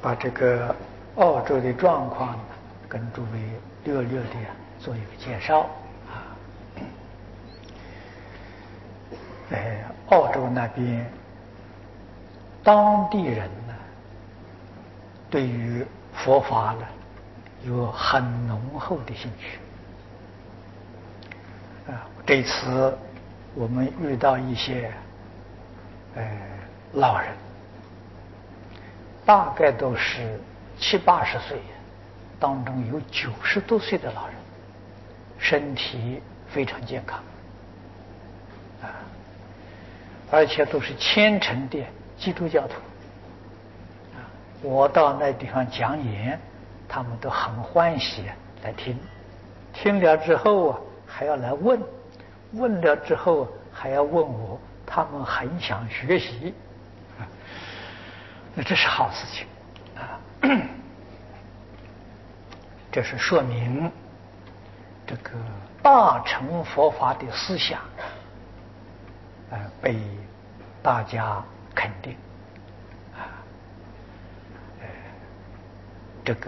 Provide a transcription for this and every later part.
把这个澳洲的状况跟诸位略略的做一个介绍啊。澳洲那边当地人呢，对于佛法呢有很浓厚的兴趣啊。这次我们遇到一些老人，大概都是70、80岁，当中有90多岁的老人，身体非常健康啊，而且都是虔诚的基督教徒啊。我到那地方讲演，他们都很欢喜来听，听了之后啊还要来问，问了之后还要问我，他们很想学习啊，那这是好事情啊。这是说明这个大乘佛法的思想被大家肯定啊，这个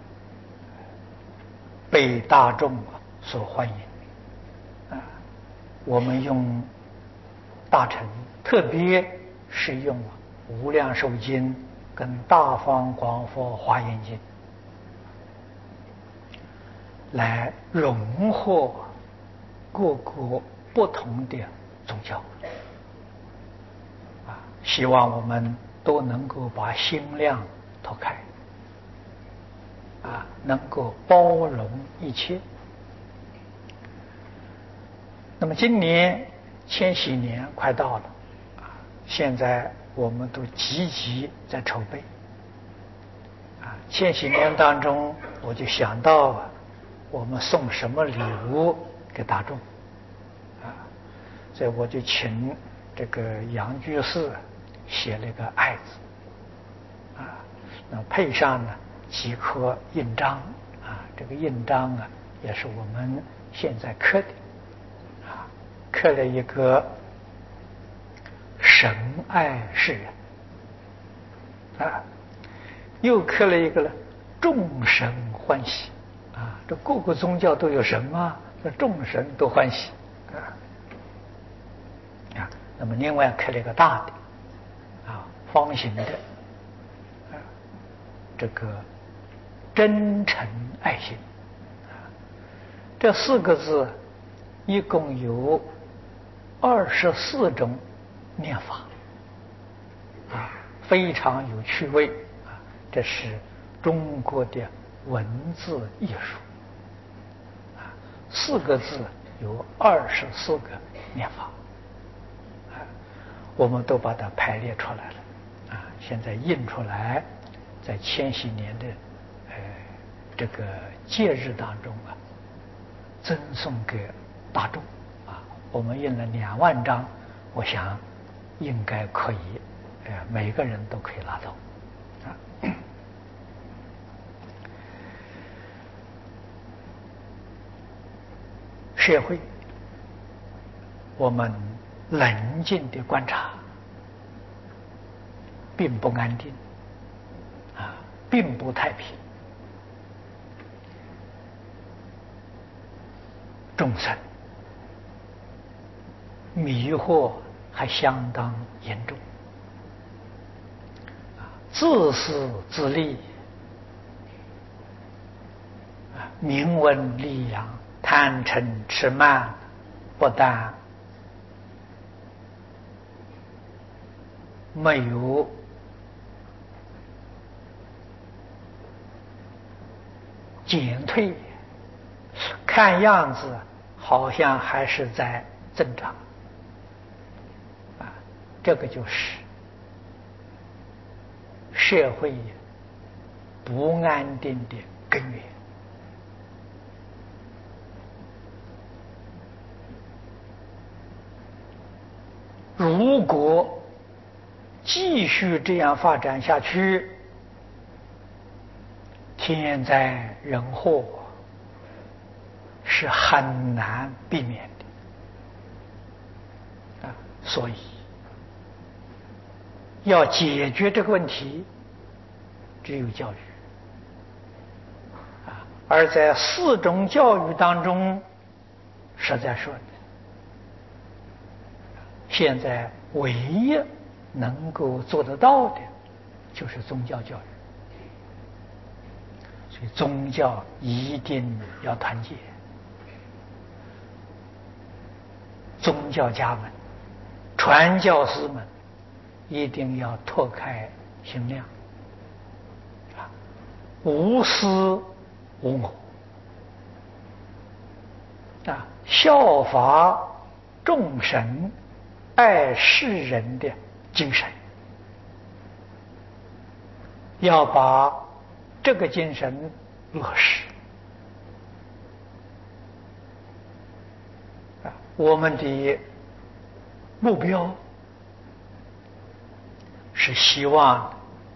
被大众所欢迎啊。我们用大乘，特别是用《无量寿经》跟《大方广佛华严经》来融合各个不同的宗教啊，希望我们都能够把心量拓开啊，能够包容一切。那么今年千禧年快到了啊，现在我们都积极在筹备啊。千禧年当中，我就想到我们送什么礼物给大众啊，所以我就请这个杨居士写了一个爱字啊，那配上呢几颗印章啊，这个印章啊也是我们现在刻的啊，刻了一个神爱世人啊，又刻了一个呢众神欢喜啊，这各个宗教都有神嘛，这众神都欢喜啊。那么另外刻了一个大的啊，方形的啊，这个真诚爱心啊，这4个字一共有24种念法啊，非常有趣味啊。这是中国的文字艺术啊，4个字有24个念法啊，我们都把它排列出来了啊，现在印出来，在千禧年的这个节日当中啊，赠送给大众啊。我们印了2万张，我想应该可以，每个人都可以拿到啊。社会，我们冷静的观察，并不安定啊，并不太平。众生迷惑还相当严重啊，自私自利啊，名闻利养，贪嗔痴慢，不但没有减退，看样子好像还是在增长啊，这个就是社会不安定的根源。如果继续这样发展下去，天灾人祸是很难避免的啊，所以要解决这个问题， 只有教育啊。而在四种教育当中，实在说的，现在唯一能够做得到的，就是宗教教育。所以宗教一定要团结，宗教家们、传教士们一定要拓开心量，无私无我啊，效法众神、爱世人的精神，要把这个精神落实啊。我们的目标是希望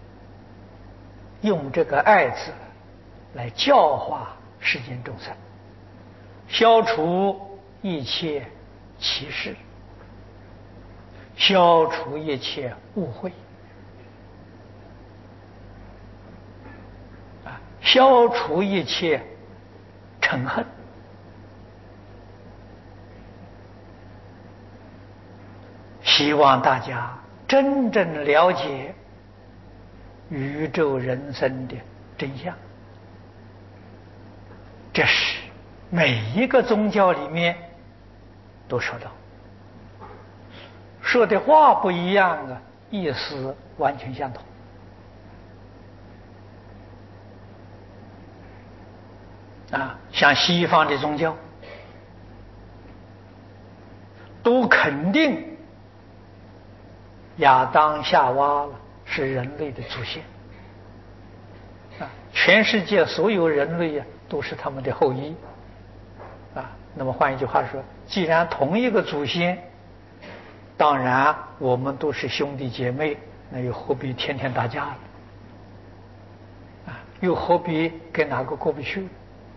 用这个爱字来教化世间众生，消除一切歧视，消除一切误会啊，消除一切嗔恨，希望大家真正了解宇宙人生的真相。这是每一个宗教里面都说到，说的话不一样啊，意思完全相同啊。像西方的宗教都肯定亚当夏娃是人类的祖先啊，全世界所有人类啊都是他们的后裔啊。那么换一句话说，既然同一个祖先，当然我们都是兄弟姐妹，那又何必天天打架了啊？又何必跟哪个过不去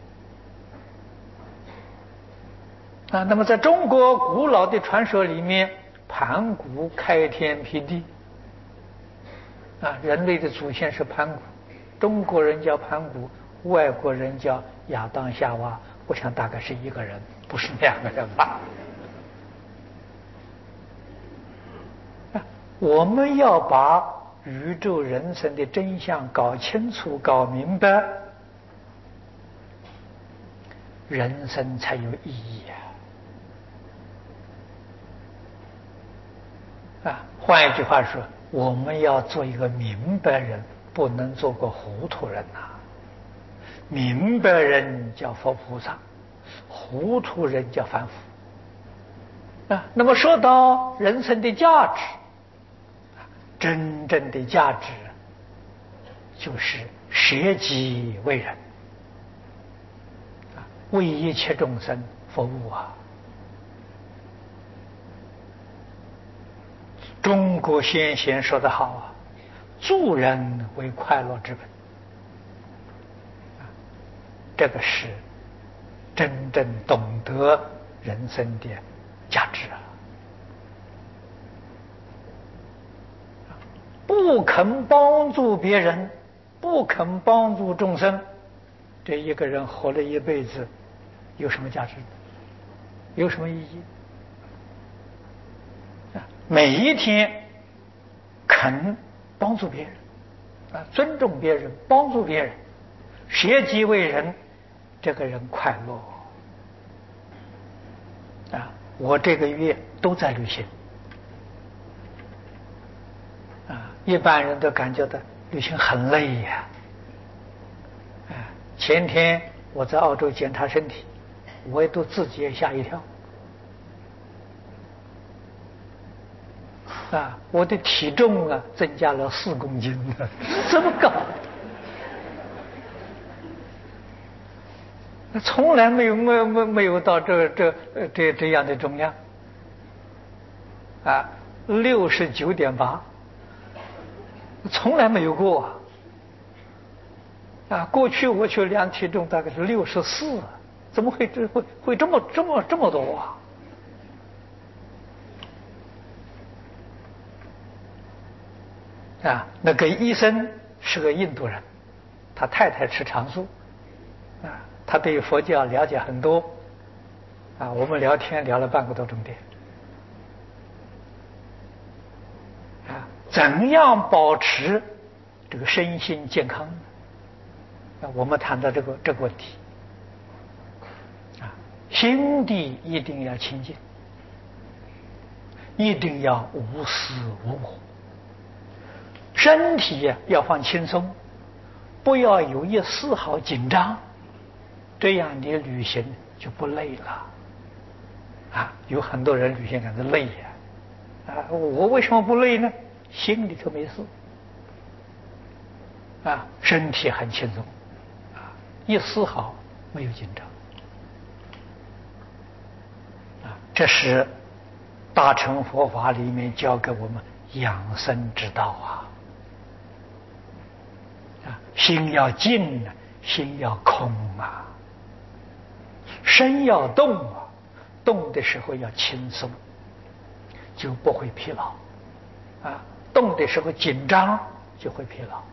啊？那么在中国古老的传说里面，盘古开天辟地啊，人类的祖先是盘古，中国人叫盘古，外国人叫亚当夏娃，我想大概是一个人，不是两个人吧。我们要把宇宙人生的真相搞清楚、搞明白，人生才有意义啊！换一句话说，我们要做一个明白人，不能做个糊涂人呐。明白人叫佛菩萨，糊涂人叫凡夫啊。那么说到人生的价值，真正的价值就是舍己为人啊，为一切众生服务啊。中国先贤说得好啊，助人为快乐之本啊，这个是真正懂得人生的价值啊。不肯帮助别人，不肯帮助众生，这一个人活了一辈子，有什么价值？有什么意义？每一天肯帮助别人啊，尊重别人，帮助别人，舍己为人，这个人快乐啊！我这个月都在旅行啊，一般人都感觉到旅行很累呀。前天我在澳洲检查身体，我也都自己也吓一跳啊！我的体重啊增加了4公斤了，这么高，从来没有到这样的重量啊，69.8，从来没有过啊！过去我去量体重大概是64，怎么会这么多啊？啊，那给医生是个印度人，他太太吃长素，啊，他对佛教了解很多，啊，我们聊天聊了半个多钟点，啊，怎样保持这个身心健康呢？啊，我们谈到这个问题，啊，心地一定要清净，一定要无私无我，身体呀要放轻松，不要有一丝毫紧张，这样你旅行就不累了。啊，有很多人旅行感觉累呀，啊，我为什么不累呢？心里头没事，啊，身体很轻松，啊，一丝毫没有紧张，啊，这是大乘佛法里面教给我们养生之道啊。啊，心要静啊，心要空啊，身要动啊，动的时候要轻松，就不会疲劳，啊，动的时候紧张就会疲劳，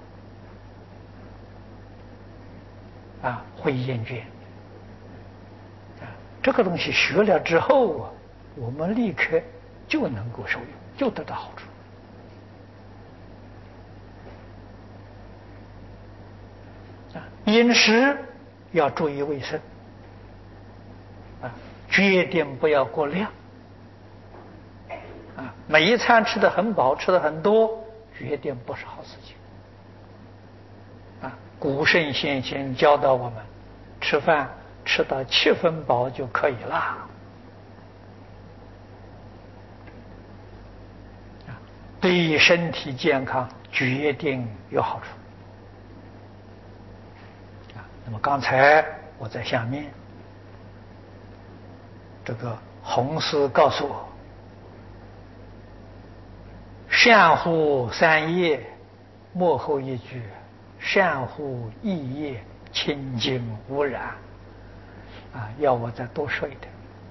啊，会厌倦，啊，这个东西学了之后啊，我们立刻就能够受用，就得到好处。饮食要注意卫生，啊，决定不要过量，啊，每一餐吃得很饱，吃得很多，决定不是好事情。啊，古圣先贤教导我们，吃饭吃到7分饱就可以了，啊，对身体健康决定有好处。那么刚才我在下面，这个弘师告诉我，善护三业，末后一句，善护意业，清净无染，啊，要我再多说一点。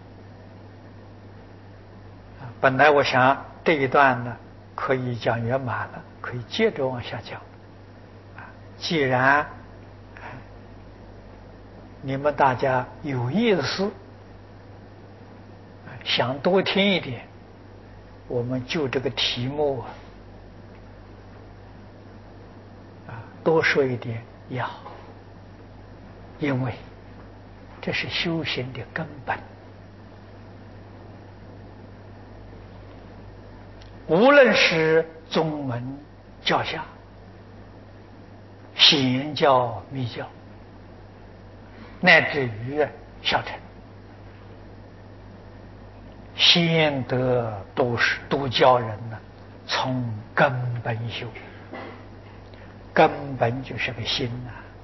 啊，本来我想这一段呢可以讲圆满了，可以接着往下讲。啊，既然你们大家有意思，想多听一点，我们就这个题目多说一点也好，因为这是修行的根本。无论是宗门教下，显教密教，乃至于小乘，先得都教人呢，从根本修，根本就是个心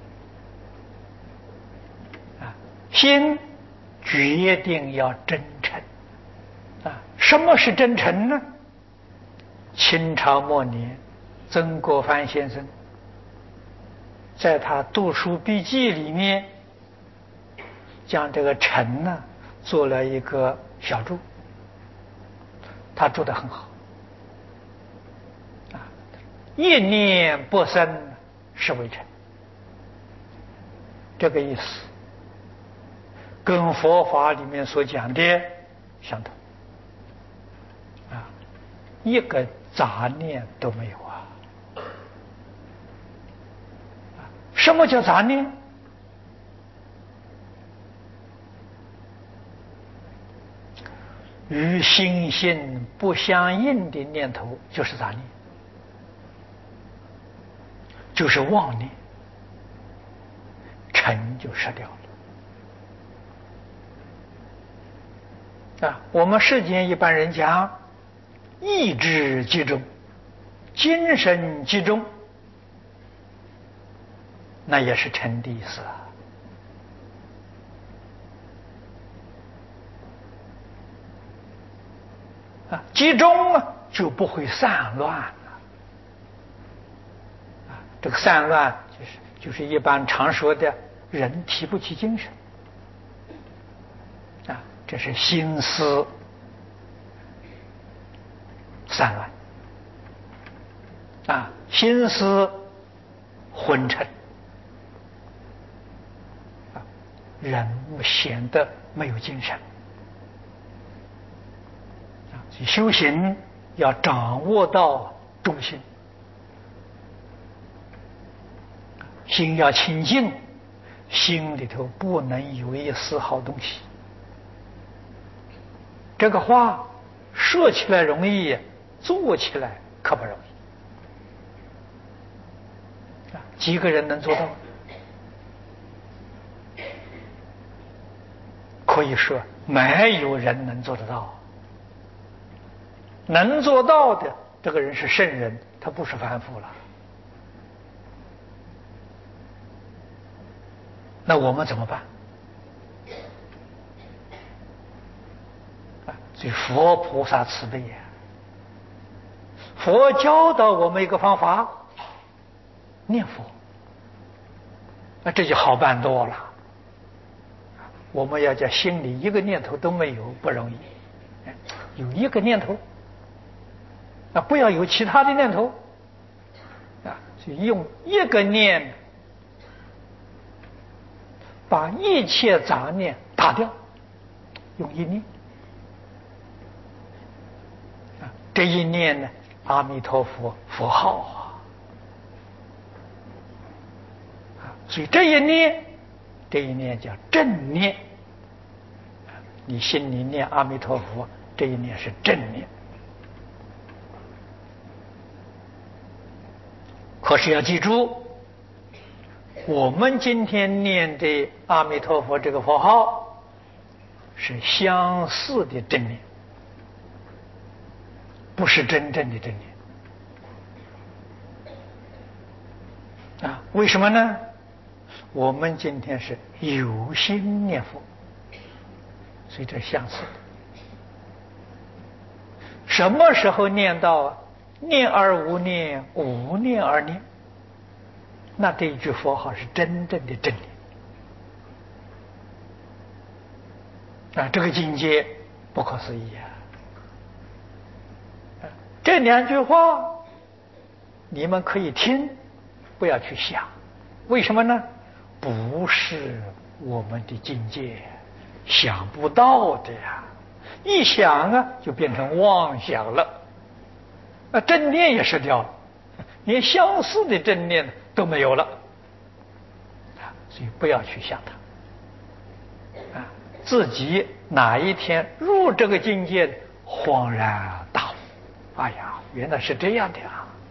啊，心决定要真诚啊。什么是真诚呢？清朝末年，曾国藩先生在他读书笔记里面，将这个诚呢做了一个小注，他做得很好啊，一念不生是为诚，这个意思跟佛法里面所讲的相同啊，一个杂念都没有啊。什么叫杂念？与心性不相应的念头就是杂念，就是妄念，诚就失掉了啊。我们世间一般人讲意志集中，精神集中，那也是诚的意思啊，集中啊就不会散乱了啊。这个散乱就是一般常说的人提不起精神啊，这是心思散乱啊，心思昏沉，人显得没有精神。所以修行要掌握到中心，心要清净，心里头不能有一丝毫东西。这个话说起来容易，做起来可不容易。几个人能做到？可以说没有人能做得到。能做到的这个人是圣人，他不是凡夫了。那我们怎么办？所以佛菩萨慈悲呀，佛教导我们一个方法，念佛，这就好办多了。我们要叫心里一个念头都没有不容易，有一个念头，不要有其他的念头，就用一个念把一切杂念打掉，用一念。这一念呢，阿弥陀佛佛号所以这一念叫正念。你心里念阿弥陀佛，这一念是正念。可是要记住，我们今天念的阿弥陀佛这个佛号是相似的正念，不是真正的正念为什么呢？我们今天是有心念佛，所以这相似的。什么时候念到念而无念，无念而念，那这一句佛号是真正的真理这个境界不可思议这两句话你们可以听，不要去想。为什么呢？不是我们的境界，想不到的呀。一想就变成妄想了，正念也失掉了，连相似的正念都没有了所以不要去想它自己哪一天入这个境界，恍然大悟，哎呀，原来是这样的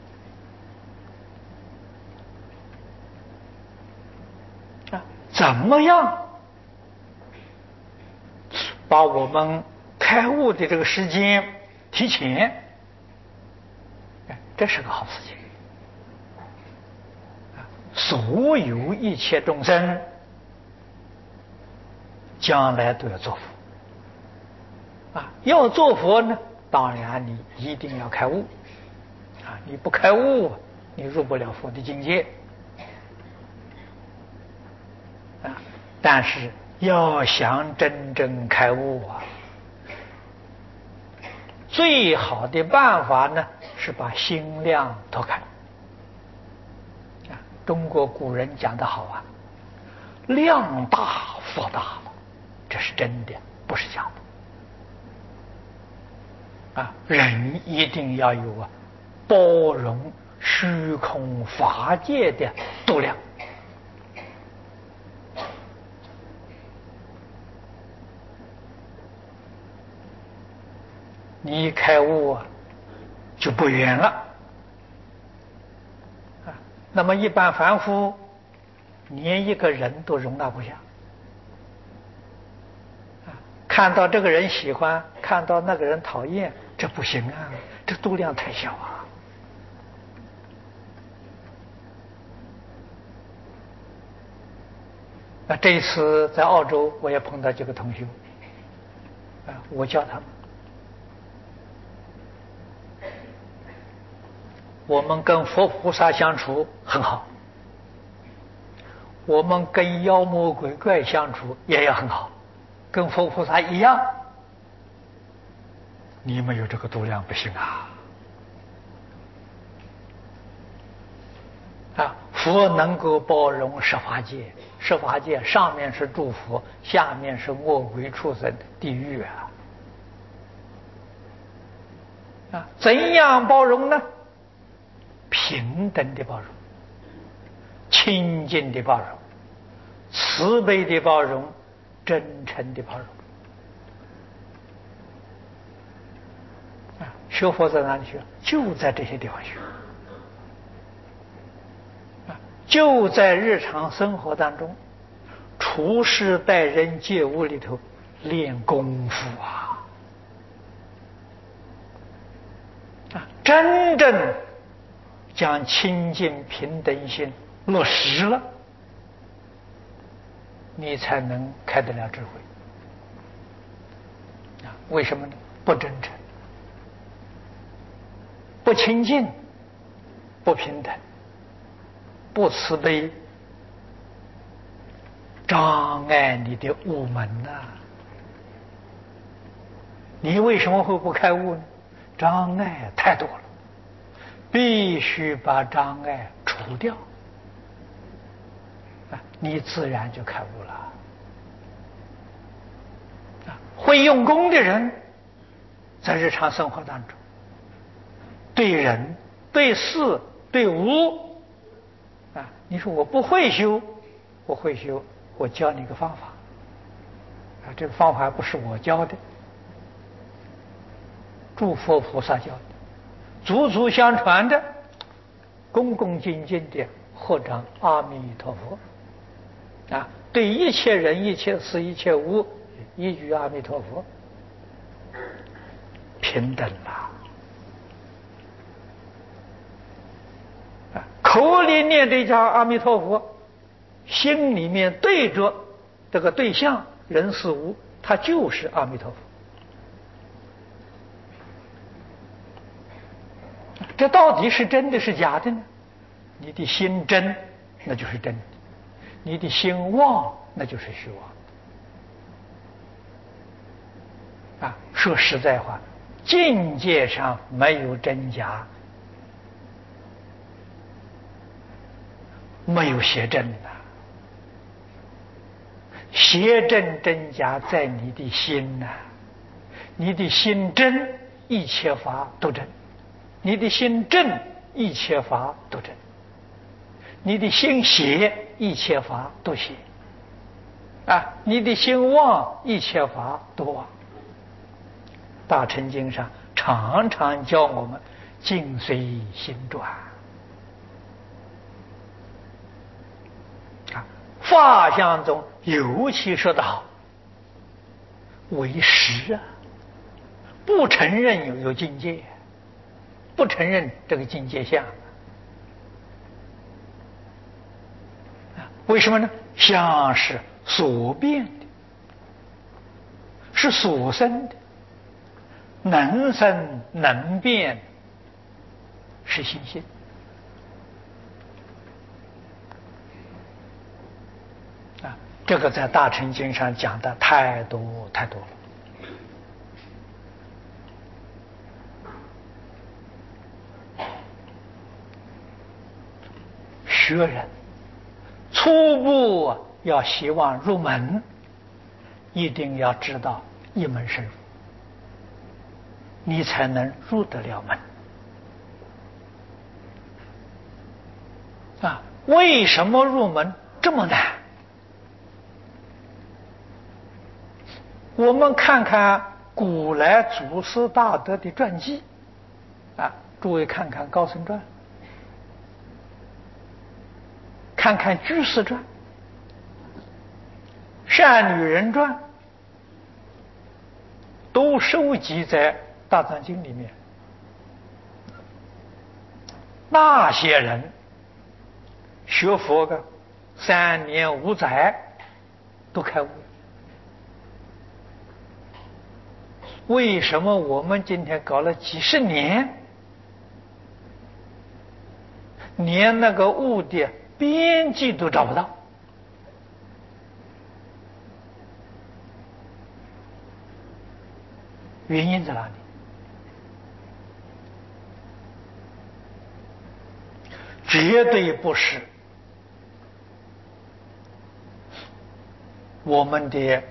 怎么样把我们开悟的这个时间提前？这是个好事情所有一切众生将来都要做佛要做佛呢，当然你一定要开悟你不开悟，你入不了佛的境界但是要想真正开悟最好的办法呢是把心量拓开中国古人讲得好量大佛大了，这是真的，不是假的人一定要有包容虚空法界的度量你一开悟就不远了那么一般凡夫连一个人都容纳不下看到这个人喜欢，看到那个人讨厌，这不行这度量太小这一次在澳洲我也碰到几个同学我教他们我们跟佛菩萨相处很好，我们跟妖魔鬼怪相处也要很好，跟佛菩萨一样。你们有这个度量不行佛能够包容十法界，十法界上面是诸佛，下面是恶鬼、畜生、地狱怎样包容呢？平等的包容，清净的包容，慈悲的包容，真诚的包容。学佛在哪里学？就在这些地方学。就在日常生活当中，处事待人接物里头练功夫真正将清净平等心落实了，你才能开得了智慧。为什么呢？不真诚，不清净，不平等，不慈悲，障碍你的悟门你为什么会不开悟呢？障碍太多了，必须把障碍除掉你自然就开悟了。会用功的人，在日常生活当中，对人、对事、对物你说我不会修，不会修，我教你个方法这个方法不是我教的，诸佛菩萨教的，祖祖相传的，恭恭敬敬的合掌阿弥陀佛对一切人、一切事、一切物，一句阿弥陀佛，平等了口里念这叫阿弥陀佛，心里面对着这个对象人事物，它就是阿弥陀佛。这到底是真的是假的呢？你的心真，那就是真的；你的心妄，那就是虚妄说实在话，境界上没有真假，没有邪正邪正真假在你的心你的心真，一切法都真；你的心正，一切法都正；你的心邪，一切法都邪你的心妄，一切法都妄。大乘经上常常教我们境随心转法相中尤其说得好，为实不承认有境界，不承认这个境界相为什么呢？相是所变的，是所生的，能生能变，是心性这个在大乘经上讲的太多太多了。学人初步要希望入门，一定要知道一门深入，你才能入得了门为什么入门这么难？我们看看古来祖师大德的传记诸位看看高僧传，看看居士传、善女人传，都收集在大藏经里面。那些人学佛个3年5载都开悟了，为什么我们今天搞了几十年，连那个悟的边际都找不到？原因在哪里？绝对不是我们的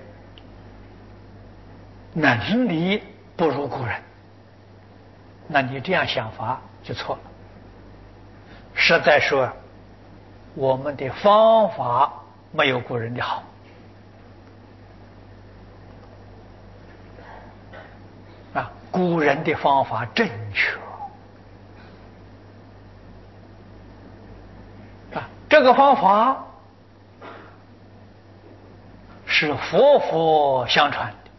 能力不如古人，那你这样想法就错了。实在说，我们的方法没有古人的好。古人的方法正确这个方法是佛相传的，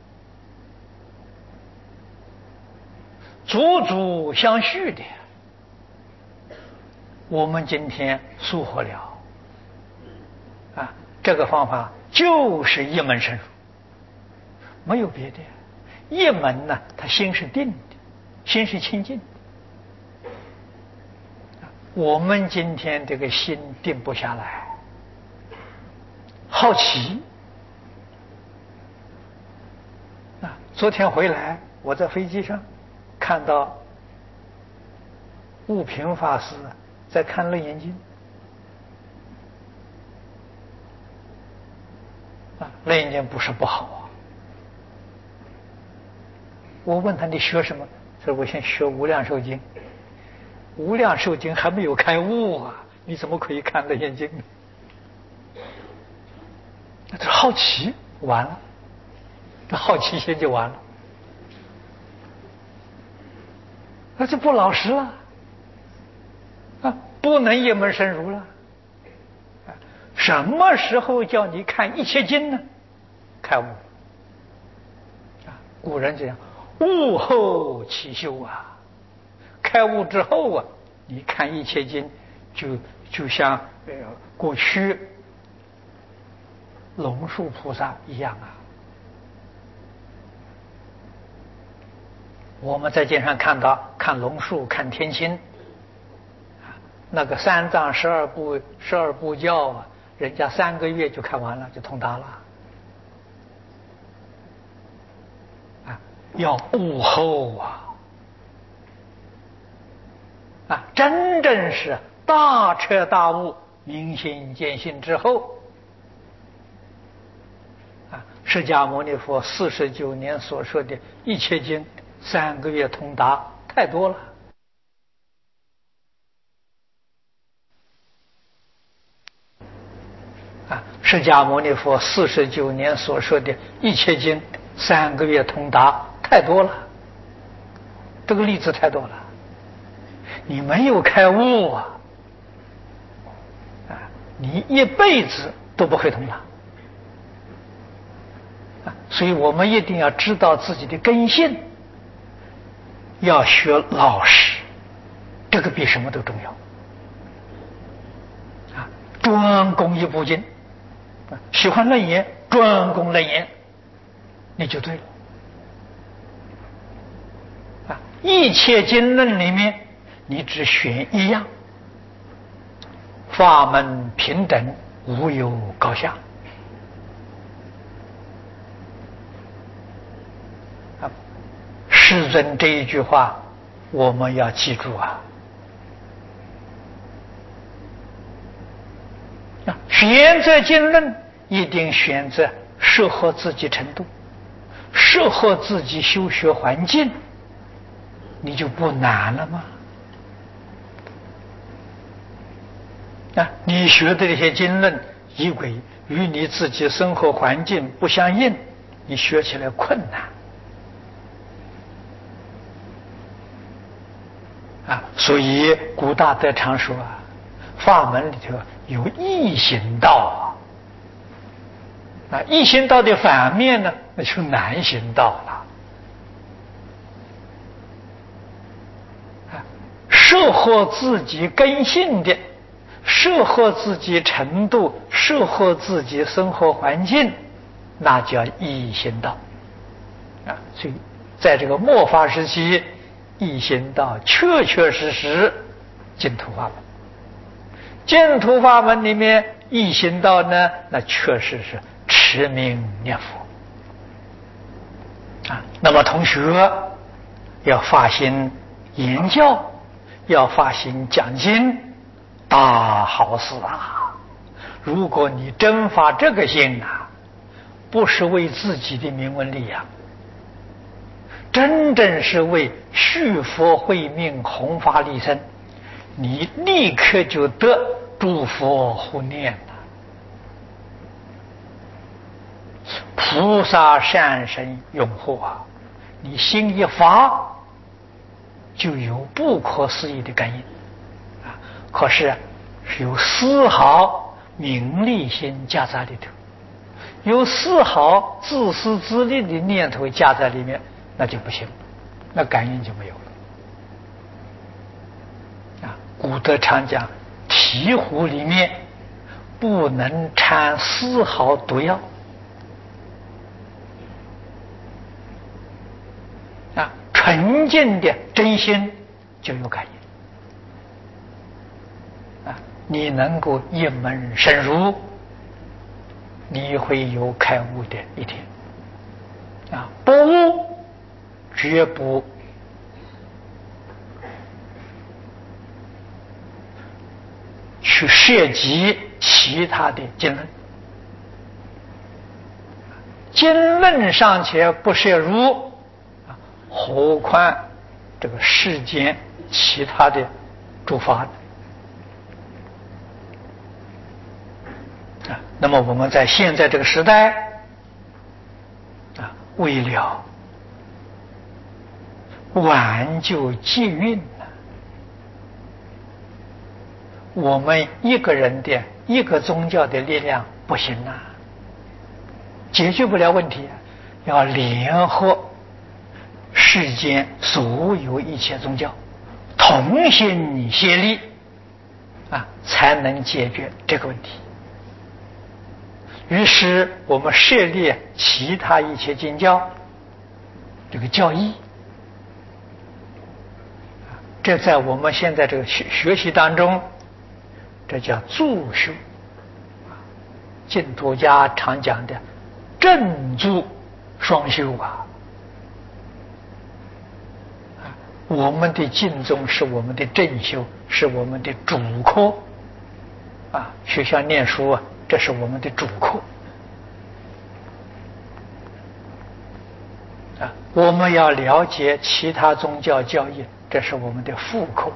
祖祖相续的，我们今天疏忽了这个方法就是一门深入，没有别的。一门呢，他心是定的，心是清净的。我们今天这个心定不下来，好奇昨天回来，我在飞机上看到悟平法师在看《楞严经》楞严经不是不好我问他你学什么？他说我先学无量寿经。无量寿经还没有开悟你怎么可以看楞严经呢？那这好奇完了，这好奇心就完了，那就不老实了不能一门深入了什么时候叫你看一切经呢？开悟古人这样悟后起修开悟之后你看一切经就像过去龙树菩萨一样我们在经上看到看龙树看天亲那个三藏12部教人家3个月就看完了，就通达了要悟后真正是大彻大悟明心见性之后释迦牟尼佛49年所说的一切经3个月通达太多了释迦牟尼佛49年所说的一切经3个月通达太多了，这个例子太多了，你没有开悟你一辈子都不会通达所以我们一定要知道自己的根性，要学老实，这个比什么都重要专攻一部经喜欢楞严专攻楞严你就对了一切经论里面你只选一样，法门平等无有高下世尊这一句话我们要记住选择经论一定选择适合自己程度，适合自己修学环境，你就不难了吗？你学的这些经论仪轨与你自己生活环境不相应，你学起来困难所以古大德常说法门里头有易行道易行道的反面呢，那就难行道了适合自己根性的，适合自己程度，适合自己生活环境，那叫易行道所以在这个末法时期，易行道确确实实净土法门，净土法门里面易行道呢，那确实是持名念佛那么同学要发心研教，要发心讲经，大好事如果你真发这个心不是为自己的名闻利养，真正是为续佛慧命、弘法利生，你立刻就得诸佛护念了。菩萨善神拥护啊！你心一发，就有不可思议的感应啊！可是有丝毫名利心夹在里头，有丝毫自私自利的念头夹在里面，那就不行，那感应就没有了啊！古德常讲，醍醐里面不能掺丝毫毒药啊！纯净的真心就有感应啊！你能够一门深入，你会有开悟的一天啊！不悟绝不去涉及其他的经论，经论尚且不涉入，何况这个世间其他的诸法啊？那么我们在现在这个时代啊，为了挽救劫运，我们一个人的一个宗教的力量不行啊，解决不了问题，要联合世间所有一切宗教，同心协力啊，才能解决这个问题。于是我们设立其他一切经教这个教义，这在我们现在这个学习当中，这叫助修，净土家常讲的正助双修啊！我们的净宗是我们的正修，是我们的主课啊！学校念书啊，这是我们的主课啊！我们要了解其他宗教教义，这是我们的副课，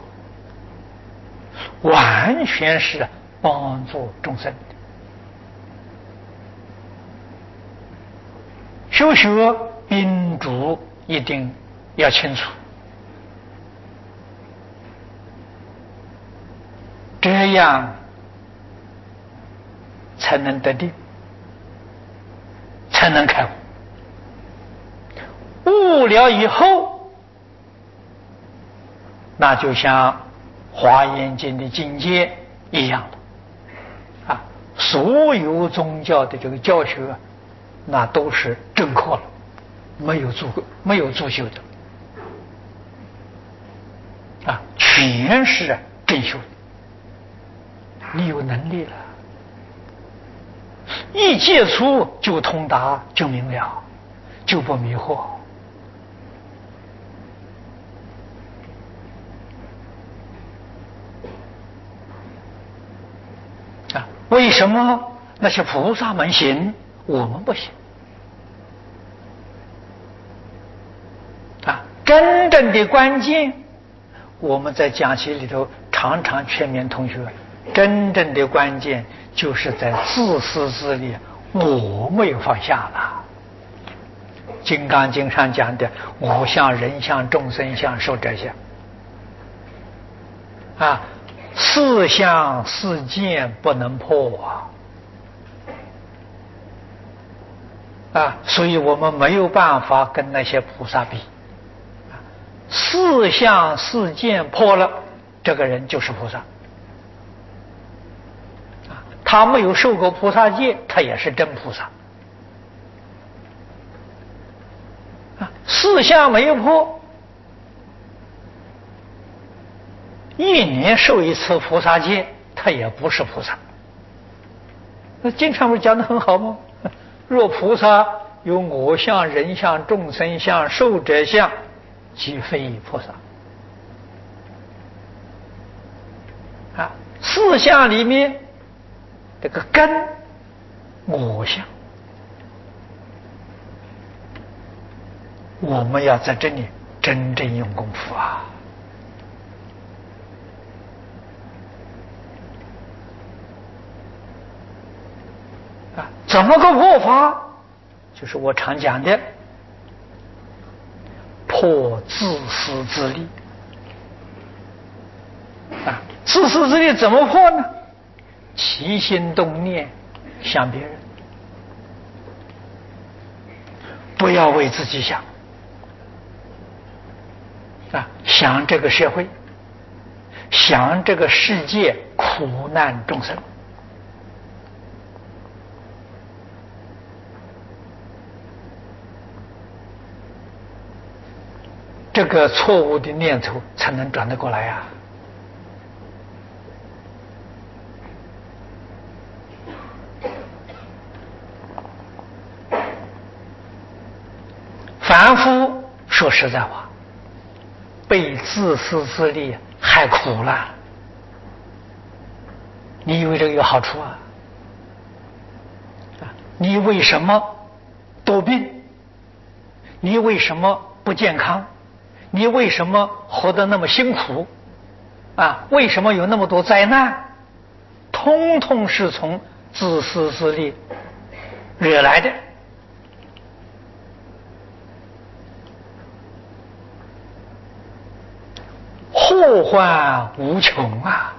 完全是帮助众生的。修学宾主一定要清楚，这样才能得定，才能开悟。悟了以后，那就像《华严经》的境界一样的啊，所有宗教的这个教学，那都是正课了，没有助修的啊，全是正修的。你有能力了，一接触就通达，就明了，就不迷惑啊！为什么那些菩萨们行，我们不行啊？真正的关键，我们在讲习里头常常劝勉同学，真正的关键就是在自私自利，我没有放下了。金刚经上讲的我相、人相、众生相、寿者相啊，四相四见不能破啊，所以我们没有办法跟那些菩萨比。四相四见破了，这个人就是菩萨啊，他没有受过菩萨戒，他也是真菩萨啊。四相没有破，一年受一次菩萨戒，他也不是菩萨。那经常不是讲得很好吗？若菩萨有我相、人相、众生相、寿者相，即非菩萨啊。四相里面这个根我相我们要在这里真正用功夫啊！怎么个破法？就是我常讲的破自私自利。自私自利怎么破呢？起心动念想别人，不要为自己想想这个社会，想这个世界苦难众生。这个错误的念头才能转得过来呀！凡夫说实在话，被自私自利害苦了。你以为这个有好处啊？你为什么多病？你为什么不健康？你为什么活得那么辛苦？为什么有那么多灾难？通通是从自私自利惹来的。祸患无穷啊！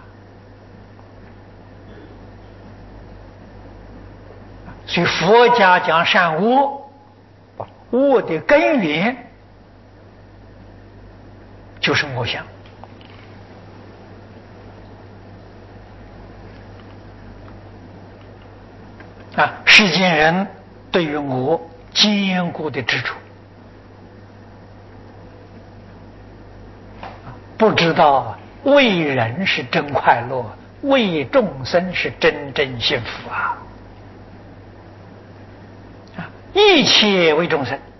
所以佛家讲善恶，恶的根源就是我想。世间人对于我坚固的执着，不知道为人是真快乐，为众生是真正幸福啊！一切为众生，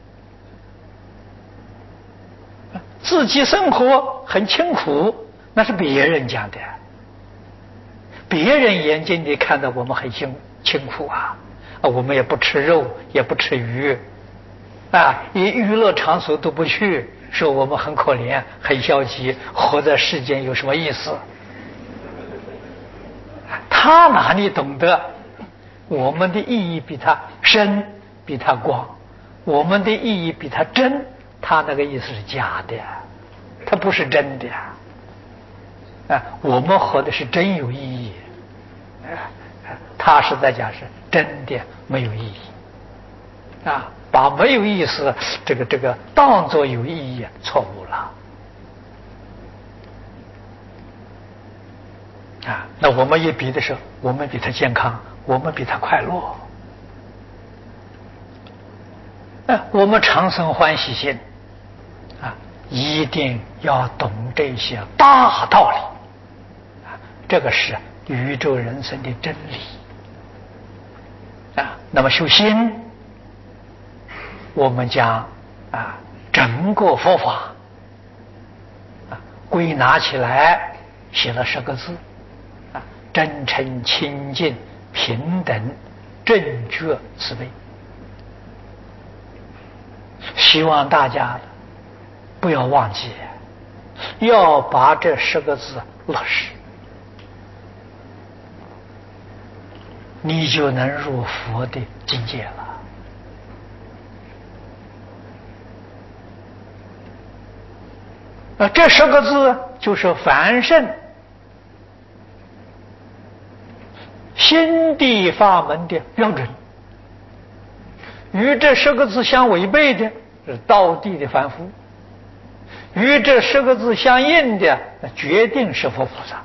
自己生活很清苦，那是别人讲的，别人眼睛里看到我们很清苦啊，我们也不吃肉，也不吃鱼，连娱乐场所都不去，说我们很可怜，很消极，活在世间有什么意思？他哪里懂得我们的意义比他深，比他广，我们的意义比他真，他那个意思是假的，他不是真的我们活的是真有意义，他是在讲是真的没有意义把没有意思这个当作有意义，错误了那我们一比的时候，我们比他健康，我们比他快乐我们常生欢喜心一定要懂这些大道理这个是宇宙人生的真理那么修心，我们将整个佛法归纳起来，写了10个字真诚、清净、平等、正觉、慈悲。希望大家不要忘记，要把这10个字落实，你就能入佛的境界了。这10个字就是凡圣心地法门的标准，与这10个字相违背的是道地的凡夫，与这10个字相应的那决定是佛菩萨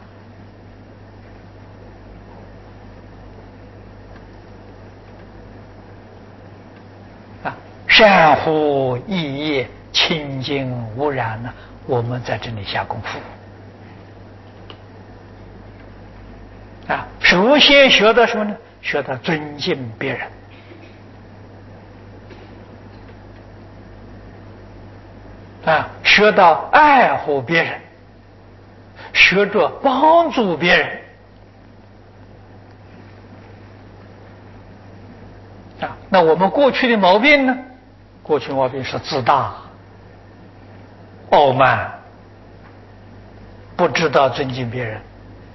善护意业清净无染呢，我们在这里下功夫首先学的什么呢？学的尊敬别人学到爱护别人，学着帮助别人那我们过去的毛病呢？过去毛病是自大傲慢，不知道尊敬别人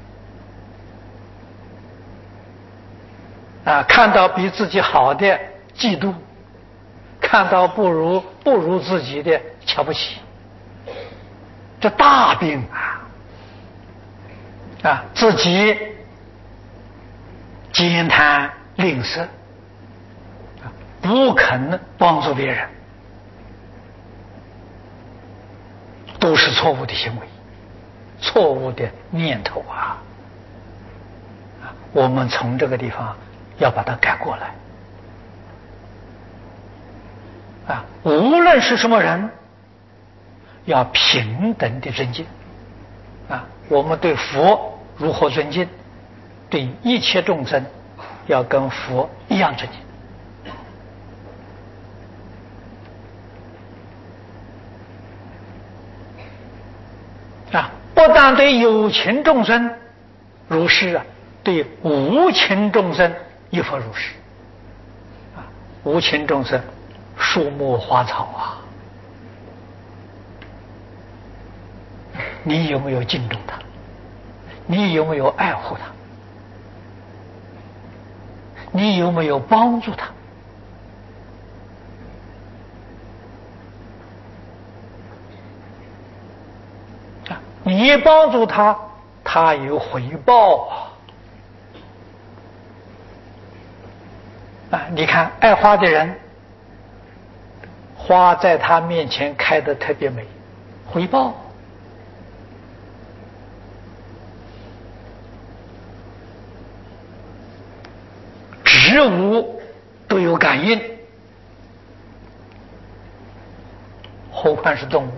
啊，看到比自己好的嫉妒，看到不如自己的瞧不起，这大病啊！自己兼贪吝啬，不肯帮助别人，都是错误的行为，错误的念头啊！我们从这个地方要把它改过来啊！无论是什么人，要平等的尊敬啊！我们对佛如何尊敬，对一切众生要跟佛一样尊敬啊！不但对有情众生如是啊，对无情众生亦复如是啊！无情众生，树木花草啊，你有没有敬重他？你有没有爱护他？你有没有帮助他？啊，你帮助他，他有回报啊！你看爱花的人，花在他面前开得特别美，回报。植物都有感应，何况是动物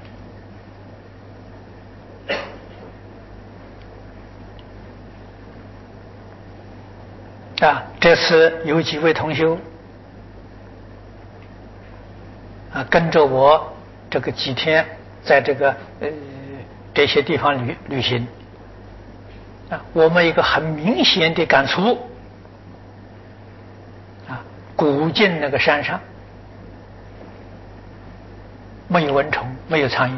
啊！这次有几位同修啊，跟着我这个几天，在这个这些地方旅行啊，我们一个很明显的感触啊，古晋那个山上没有蚊虫，没有苍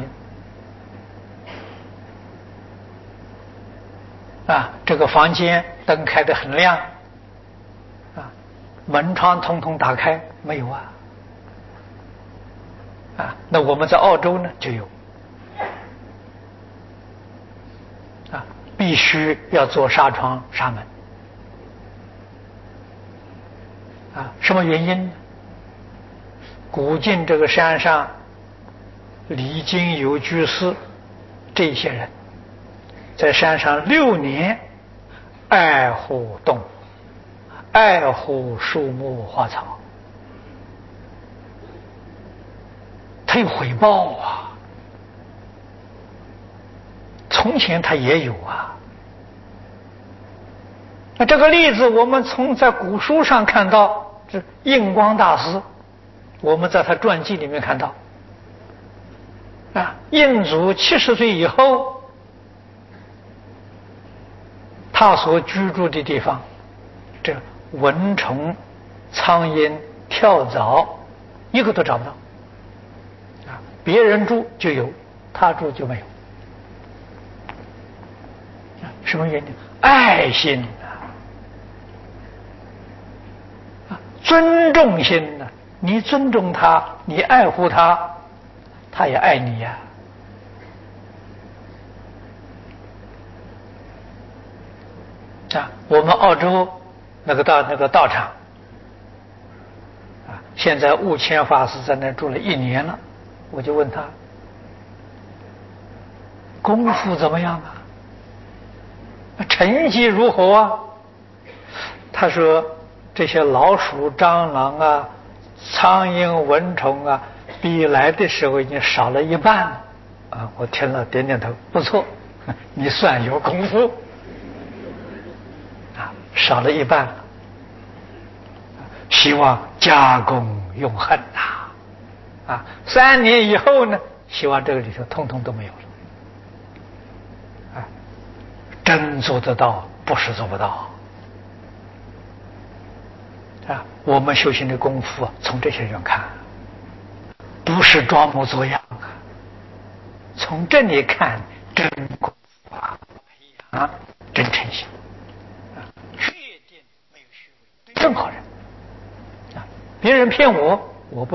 蝇啊，这个房间灯开得很亮啊，门窗通通打开，没有啊。那我们在澳洲呢就有啊，必须要做纱窗纱门啊。什么原因呢？古晋这个山上离经有居士这些人在山上6年，爱护动物，爱护树木花草，他有回报啊。从前他也有啊。那这个例子我们从在古书上看到，是印光大师，我们在他传记里面看到啊，印祖70岁以后，他所居住的地方，这蚊虫、苍蝇、跳蚤一个都找不到啊，别人住就有，他住就没有。什么原因？爱心尊重心呢？你尊重他，你爱护他，他也爱你呀。我们澳洲那个道场现在悟谦法师在那住了1年了，我就问他功夫怎么样啊？成绩如何啊？他说这些老鼠、蟑螂啊、苍蝇、蚊虫啊，比来的时候已经少了1半了啊！我听了点点头，不错，你算有功夫啊，少了1半了。希望加功永恒啊！3年以后呢，希望这个里头通通都没有了。真做得到，不是做不到啊！我们修行的功夫从这些人看，不是装模作样从这里看真功夫啊，培养真诚心啊，确定没有虚伪，对任何人啊，别人骗我，我不